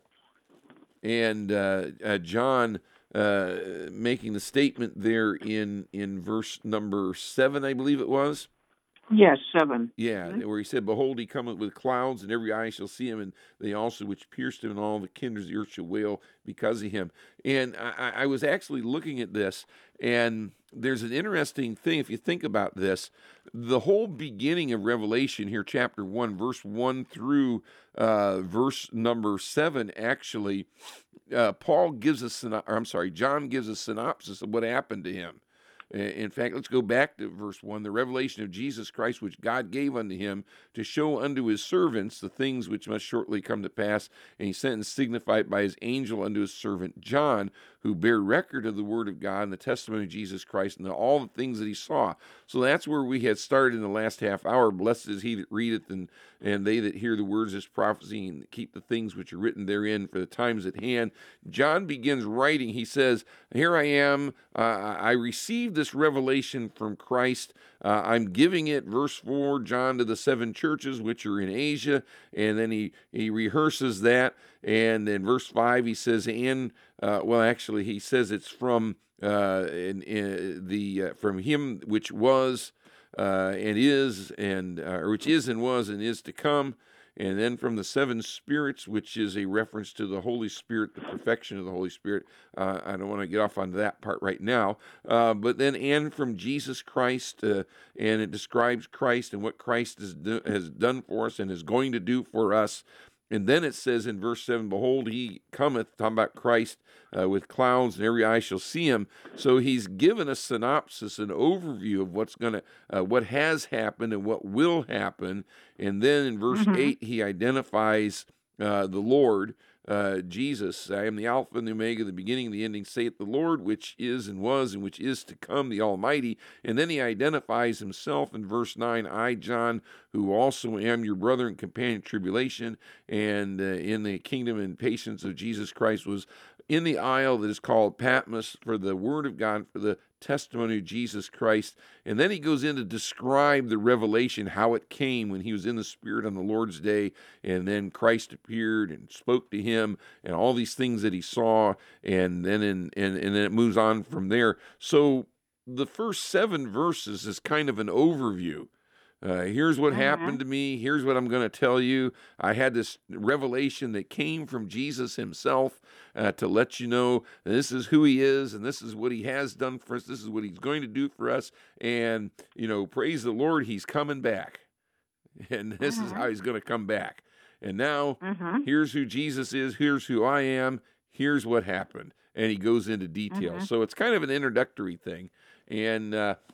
and John making the statement there in verse number 7, I believe it was. Yes, 7. Yeah, where he said, Behold, he cometh with clouds, and every eye shall see him, and they also which pierced him, and all the kindreds of the earth shall wail because of him. And I was actually looking at this, and there's an interesting thing, if you think about this. The whole beginning of Revelation here, chapter 1, verse 1 through verse number 7, actually, John gives a synopsis of what happened to him. In fact, let's go back to verse 1. The revelation of Jesus Christ, which God gave unto him to show unto his servants the things which must shortly come to pass. And he sent and signified by his angel unto his servant John, who bare record of the word of God and the testimony of Jesus Christ and all the things that he saw. So that's where we had started in the last half hour. Blessed is he that readeth, and they that hear the words of this prophecy and keep the things which are written therein, for the times at hand. John begins writing. He says, Here I am. I received this revelation from Christ. I'm giving it, verse 4, John, to the 7 churches which are in Asia. And then he rehearses that. And in verse 5, he says, he says it's from from him which was and is, and which is and was and is to come. And then from the 7 spirits, which is a reference to the Holy Spirit, the perfection of the Holy Spirit. I don't want to get off onto that part right now. But then, and from Jesus Christ, and it describes Christ and what Christ has done for us and is going to do for us. And then it says in verse 7, Behold, he cometh, talking about Christ, with clouds, and every eye shall see him. So he's given a synopsis, an overview of what has happened and what will happen. And then in verse 8, he identifies the Lord, Jesus. I am the Alpha and the Omega, the beginning and the ending, saith the Lord, which is and was and which is to come, the Almighty. And then he identifies himself in verse 9, I, John, who also am your brother and companion in tribulation, and in the kingdom and patience of Jesus Christ, was in the isle that is called Patmos for the word of God, for the testimony of Jesus Christ. And then he goes in to describe the revelation, how it came when he was in the Spirit on the Lord's day, and then Christ appeared and spoke to him, and all these things that he saw, and then and then it moves on from there. So the first 7 verses is kind of an overview. Here's what happened to me. Here's what I'm going to tell you. I had this revelation that came from Jesus himself to let you know this is who he is, and this is what he has done for us. This is what he's going to do for us. And, praise the Lord, he's coming back. And this is how he's going to come back. And now, here's who Jesus is. Here's who I am. Here's what happened. And he goes into detail. So it's kind of an introductory thing. And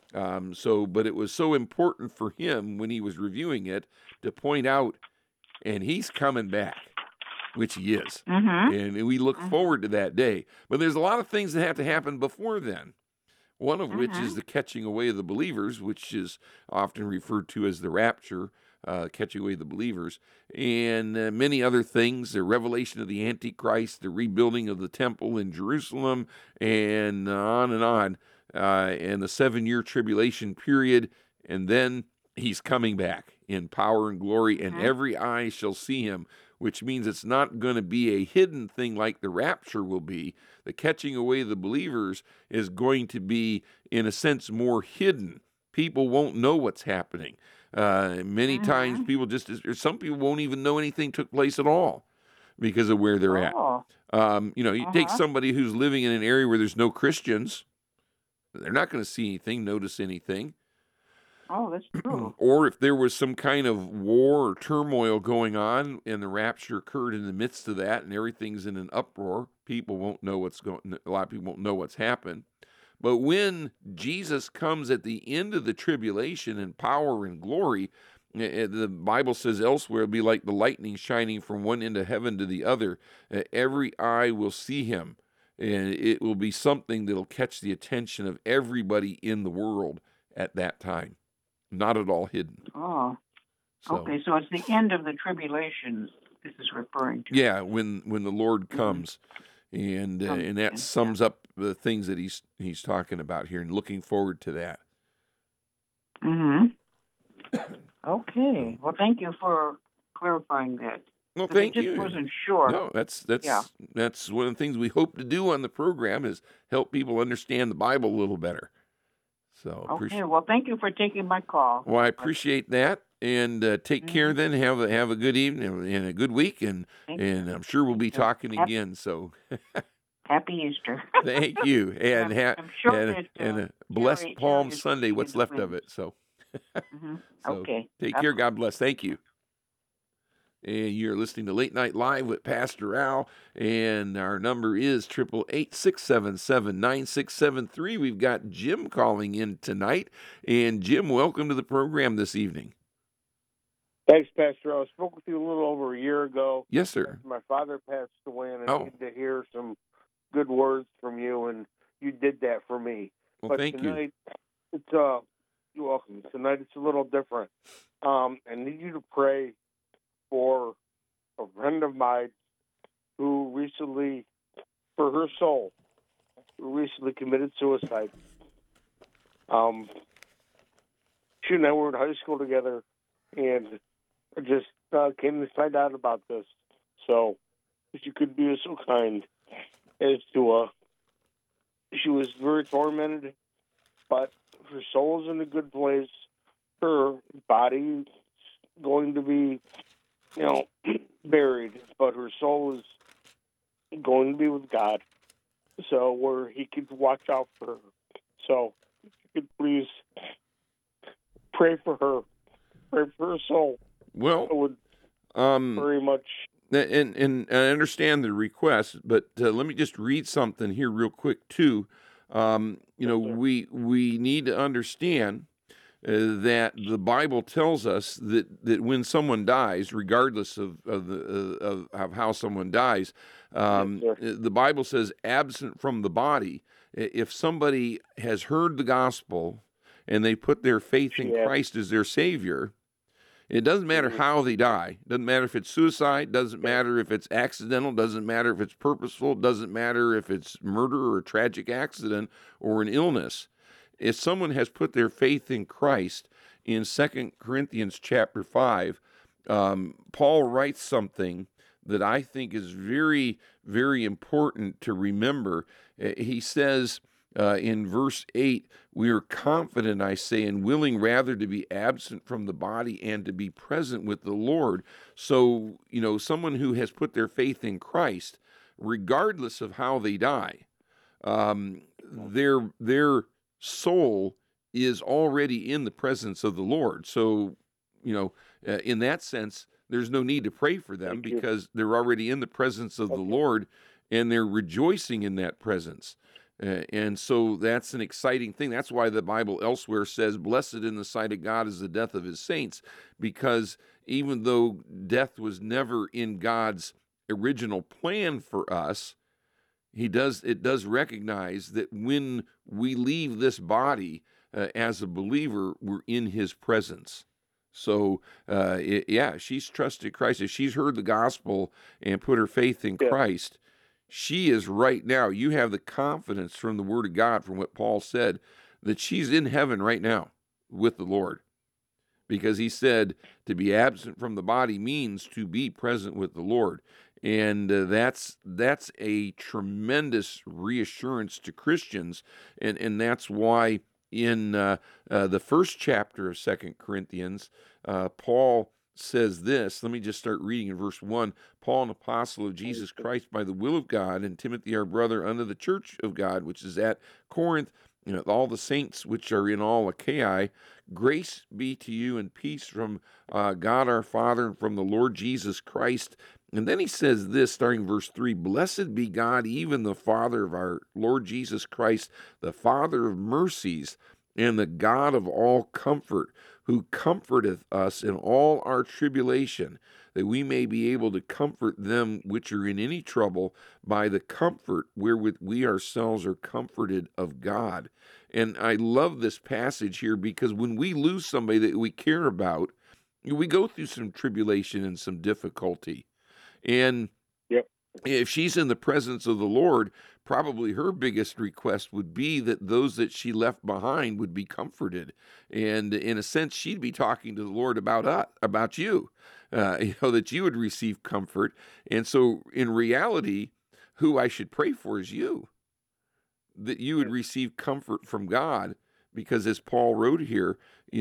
but it was so important for him when he was reviewing it to point out, and he's coming back, which he is. And we look forward to that day. But there's a lot of things that have to happen before then. One of which is the catching away of the believers, which is often referred to as the rapture, catching away the believers, and many other things, the revelation of the Antichrist, the rebuilding of the temple in Jerusalem, and on and on. And the 7-year tribulation period, and then he's coming back in power and glory, and every eye shall see him, which means it's not going to be a hidden thing like the rapture will be. The catching away of the believers is going to be, in a sense, more hidden. People won't know what's happening. Many times some people won't even know anything took place at all because of where they're at. You take somebody who's living in an area where there's no Christians. They're not going to see anything, notice anything. Oh, that's true. Or if there was some kind of war or turmoil going on and the rapture occurred in the midst of that and everything's in an uproar, people won't know a lot of people won't know what's happened. But when Jesus comes at the end of the tribulation in power and glory, the Bible says elsewhere, it'll be like the lightning shining from one end of heaven to the other. Every eye will see him, and it will be something that'll catch the attention of everybody in the world at that time. Not at all hidden. Oh, okay. So it's the end of the tribulation this is referring to. Yeah, when the Lord comes, and that sums up the things that he's talking about here, and looking forward to that. Okay. Well, thank you for clarifying that. Well, thank you. I just wasn't sure. No, that's one of the things we hope to do on the program is help people understand the Bible a little better. So okay. Well, thank you for taking my call. Well, I appreciate that, and take care. Then have a good evening and a good week, and I'm sure we'll be talking again. So happy Easter. Thank you, and I'm sure and a blessed Palm Sunday. What's left of it? So. So okay. Take care. God bless. Thank you. And you're listening to Late Night Live with Pastor Al, and our number is 888-677-9673. We've got Jim calling in tonight, and Jim, welcome to the program this evening. Thanks, Pastor. I spoke with you a little over a year ago. Yes, sir. My father passed away, and I needed to hear some good words from you, and you did that for me. Well, thank tonight, you're welcome. Tonight it's a little different. I need you to pray for a friend of mine who recently, for her soul, who recently committed suicide. She and I were in high school together, and I just came to find out about this. So, if you could be so kind as to, she was very tormented, but her soul is in a good place. Her body is going to be, buried, but her soul is going to be with God. So where he could watch out for her. So if you could please pray for her. Pray for her soul. Well, I would very much. And I understand the request, but let me just read something here real quick too. We need to understand that the Bible tells us that when someone dies, regardless of how someone dies, the Bible says absent from the body. If somebody has heard the gospel and they put their faith in Christ as their Savior, it doesn't matter how they die. It doesn't matter if it's suicide. Doesn't matter if it's accidental. Doesn't matter if it's purposeful. Doesn't matter if it's murder or a tragic accident or an illness. If someone has put their faith in Christ, in 2 Corinthians chapter 5, Paul writes something that I think is very, very important to remember. He says in verse 8, "We are confident, I say, and willing rather to be absent from the body and to be present with the Lord." So, someone who has put their faith in Christ, regardless of how they die, their soul is already in the presence of the Lord. So, in that sense, there's no need to pray for them because they're already in the presence of the Lord and they're rejoicing in that presence. And so that's an exciting thing. That's why the Bible elsewhere says, "Blessed in the sight of God is the death of his saints," because even though death was never in God's original plan for us, it does recognize that when we leave this body as a believer, we're in his presence. So, she's trusted Christ. If she's heard the gospel and put her faith in Christ, she is right now. You have the confidence from the Word of God, from what Paul said, that she's in heaven right now with the Lord. Because he said to be absent from the body means to be present with the Lord. And that's a tremendous reassurance to Christians. And that's why in the first chapter of 2 Corinthians, Paul says this. Let me just start reading in verse 1. "Paul, an apostle of Jesus Christ by the will of God, and Timothy our brother unto the church of God, which is at Corinth, all the saints which are in all Achaia, grace be to you and peace from God our Father and from the Lord Jesus Christ. And then he says this, starting verse 3, Blessed be God, even the Father of our Lord Jesus Christ, the Father of mercies, and the God of all comfort, who comforteth us in all our tribulation, that we may be able to comfort them which are in any trouble by the comfort wherewith we ourselves are comforted of God. And I love this passage here, because when we lose somebody that we care about, we go through some tribulation and some difficulty. And Yep. if she's in the presence of the Lord, probably her biggest request would be that those that she left behind would be comforted. And in a sense, she'd be talking to the Lord about you, that you would receive comfort. And so in reality, who I should pray for is you, that you would receive comfort from God, because as Paul wrote here,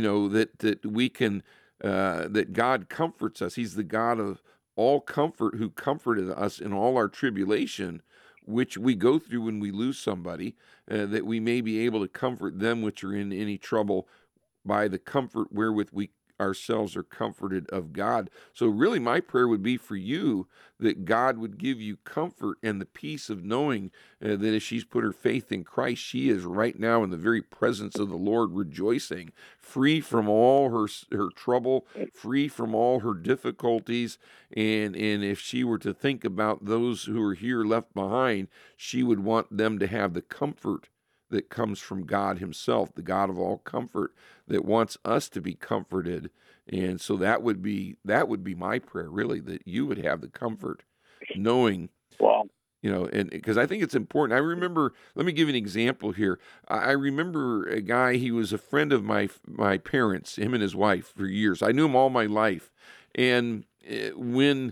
that we can, that God comforts us. He's the God of all comfort, who comforted us in all our tribulation, which we go through when we lose somebody, that we may be able to comfort them which are in any trouble by the comfort wherewith we ourselves are comforted of God. So really my prayer would be for you, that God would give you comfort and the peace of knowing that if she's put her faith in Christ, she is right now in the very presence of the Lord, rejoicing, free from all her trouble, free from all her difficulties. And if she were to think about those who are here left behind, she would want them to have the comfort that comes from God himself, the God of all comfort, that wants us to be comforted. And so that would be my prayer, really, that you would have the comfort, knowing, Well, and because I think it's important. I remember, let me give you an example here. I remember a guy, he was a friend of my parents, him and his wife, for years. I knew him all my life. And when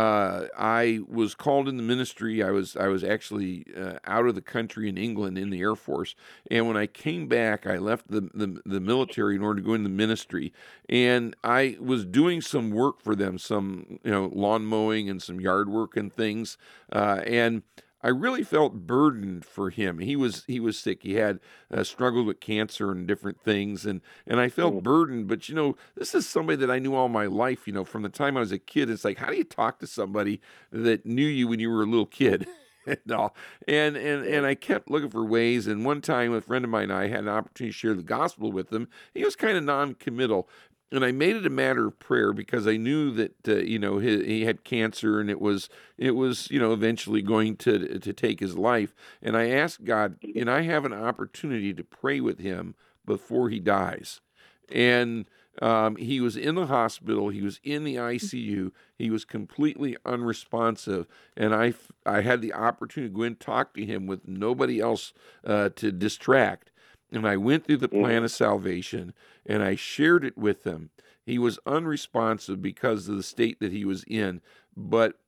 I was called in the ministry, I was actually out of the country in England in the Air Force. And when I came back, I left the military in order to go into the ministry. And I was doing some work for them, some lawn mowing and some yard work and things. And I really felt burdened for him. He was sick. He had struggled with cancer and different things, and I felt burdened. But this is somebody that I knew all my life. From the time I was a kid, it's like, how do you talk to somebody that knew you when you were a little kid? And all. And I kept looking for ways. And one time, a friend of mine and I had an opportunity to share the gospel with him. He was kind of non-committal. And I made it a matter of prayer, because I knew that he had cancer, and it was eventually going to take his life. And I asked God, and I have an opportunity to pray with him before he dies. And he was in the hospital. He was in the ICU. He was completely unresponsive. And I had the opportunity to go in and talk to him with nobody else to distract. And I went through the plan of salvation, and I shared it with him. He was unresponsive because of the state that he was in, but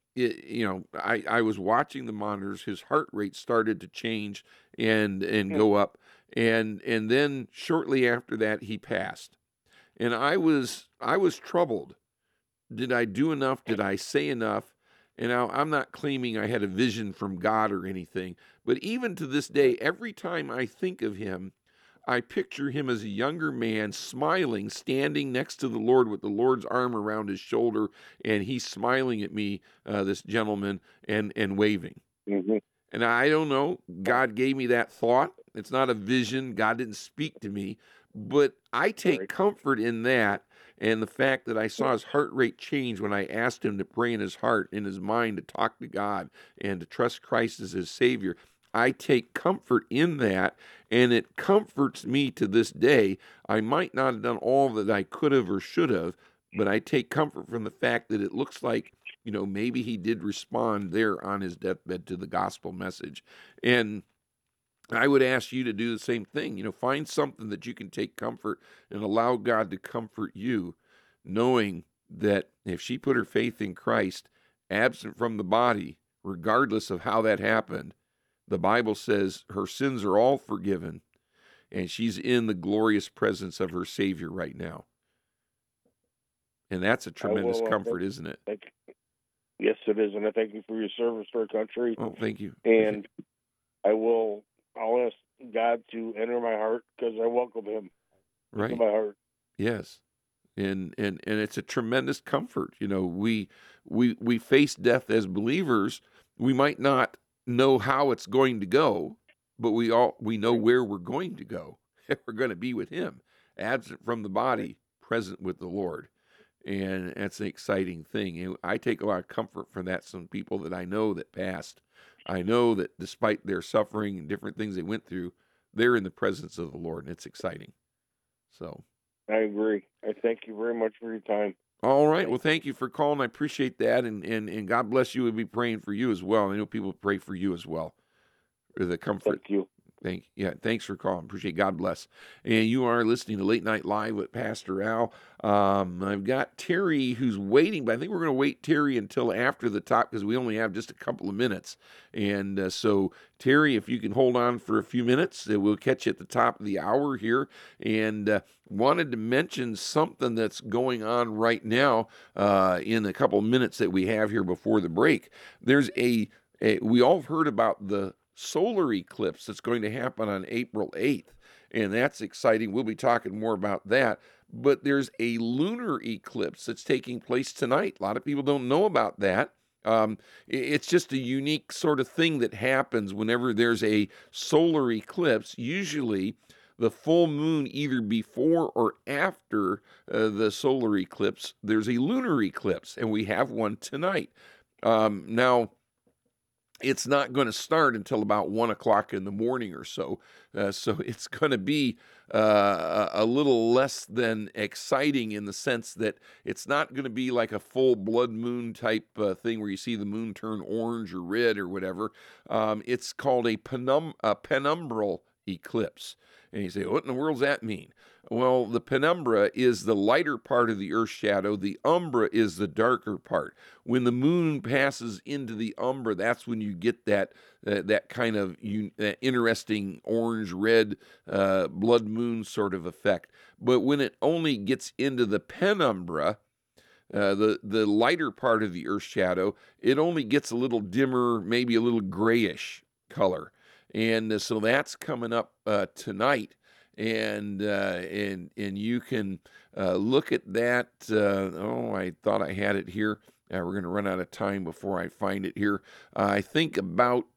I was watching the monitors. His heart rate started to change and go up, and then shortly after that, he passed. And I was troubled. Did I do enough? Did I say enough? And now, I'm not claiming I had a vision from God or anything, but even to this day, every time I think of him, I picture him as a younger man, smiling, standing next to the Lord with the Lord's arm around his shoulder, and he's smiling at me, this gentleman, and waving. Mm-hmm. And I don't know, God gave me that thought. It's not a vision. God didn't speak to me, but I take comfort in that, and the fact that I saw his heart rate change when I asked him to pray in his heart, in his mind, to talk to God and to trust Christ as his Savior. I take comfort in that, and it comforts me to this day. I might not have done all that I could have or should have, but I take comfort from the fact that it looks like, maybe he did respond there on his deathbed to the gospel message. And I would ask you to do the same thing. Find something that you can take comfort and allow God to comfort you, knowing that if she put her faith in Christ, absent from the body, regardless of how that happened, the Bible says her sins are all forgiven, and she's in the glorious presence of her Savior right now. And that's a tremendous comfort, isn't it? Yes, it is. And I thank you for your service to our country. Oh, thank you. And I'll ask God to enter my heart because I welcome Him Right. into my heart. Yes. And it's a tremendous comfort. You know, we face death as believers. We might not know how it's going to go, but we know where we're going to go. We're going to be with Him, absent from the body, present with the Lord. And that's an exciting thing. And I take a lot of comfort from that. Some people that I know that passed, I know that despite their suffering and different things they went through, they're in the presence of the Lord, and it's exciting. So I agree. I thank you very much for your time. all right. Well, thank you for calling. I appreciate that. And God bless you. We'll be praying for you as well. I know people pray for you as well. For the comfort. Thank you. Thanks for calling. Appreciate it. God bless. And you are listening to Late Night Live with Pastor Al. I've got Terry who's waiting, but I think we're going to wait, Terry, until after the top because we only have just a couple of minutes. And so, Terry, if you can hold on for a few minutes, we'll catch you at the top of the hour here. And wanted to mention something that's going on right now in a couple of minutes that we have here before the break. There's we all have heard about the solar eclipse that's going to happen on April 8th, and that's exciting. We'll be talking more about that. But there's a lunar eclipse that's taking place tonight. A lot of people don't know about that. It's just a unique sort of thing that happens whenever there's a solar eclipse. Usually the full moon, either before or after the solar eclipse, there's a lunar eclipse, and we have one tonight. Now, it's not going to start until about 1 o'clock in the morning or so. So it's going to be a little less than exciting in the sense that it's not going to be like a full blood moon type thing where you see the moon turn orange or red or whatever. It's called a penumbral eclipse. And you say, what in the world does that mean? Well, the penumbra is the lighter part of the Earth's shadow. The umbra is the darker part. When the moon passes into the umbra, that's when you get that kind of interesting orange-red blood moon sort of effect. But when it only gets into the penumbra, the lighter part of the Earth's shadow, it only gets a little dimmer, maybe a little grayish color. And so that's coming up tonight, and you can look at that. I thought I had it here. We're going to run out of time before I find it here. I think about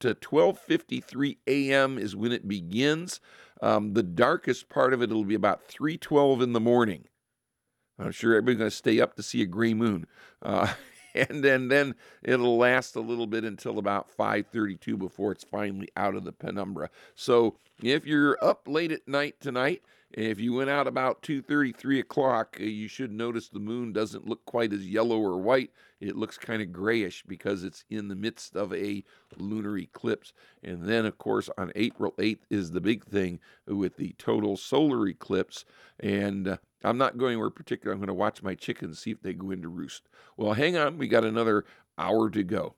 12:53 a.m. is when it begins. The darkest part of it will be about 3:12 in the morning. I'm sure everybody's going to stay up to see a gray moon. And then it'll last a little bit until about 5:32 before it's finally out of the penumbra. So if you're up late at night tonight, if you went out about 2:30, 3 o'clock, you should notice the moon doesn't look quite as yellow or white. It looks kind of grayish because it's in the midst of a lunar eclipse. And then, of course, on April 8th is the big thing with the total solar eclipse. And I'm not going anywhere particular. I'm going to watch my chickens, see if they go into roost. Well, hang on. We got another hour to go.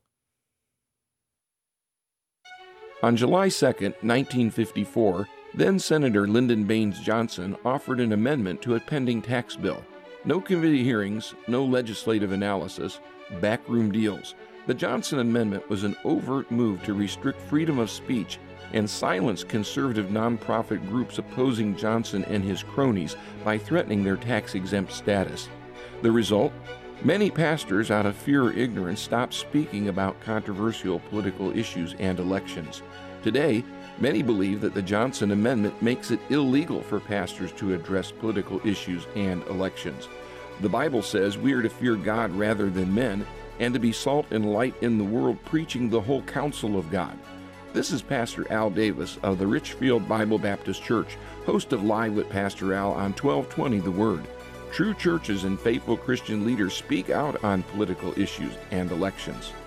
On July 2nd, 1954, then-Senator Lyndon Baines Johnson offered an amendment to a pending tax bill. No committee hearings, no legislative analysis, backroom deals. The Johnson Amendment was an overt move to restrict freedom of speech and silence conservative nonprofit groups opposing Johnson and his cronies by threatening their tax-exempt status. The result? Many pastors, out of fear or ignorance, stopped speaking about controversial political issues and elections. Today, many believe that the Johnson Amendment makes it illegal for pastors to address political issues and elections. The Bible says we are to fear God rather than men, and to be salt and light in the world, preaching the whole counsel of God. This is Pastor Al Davis of the Richfield Bible Baptist Church, host of Live with Pastor Al on 1220 The Word. True churches and faithful Christian leaders speak out on political issues and elections.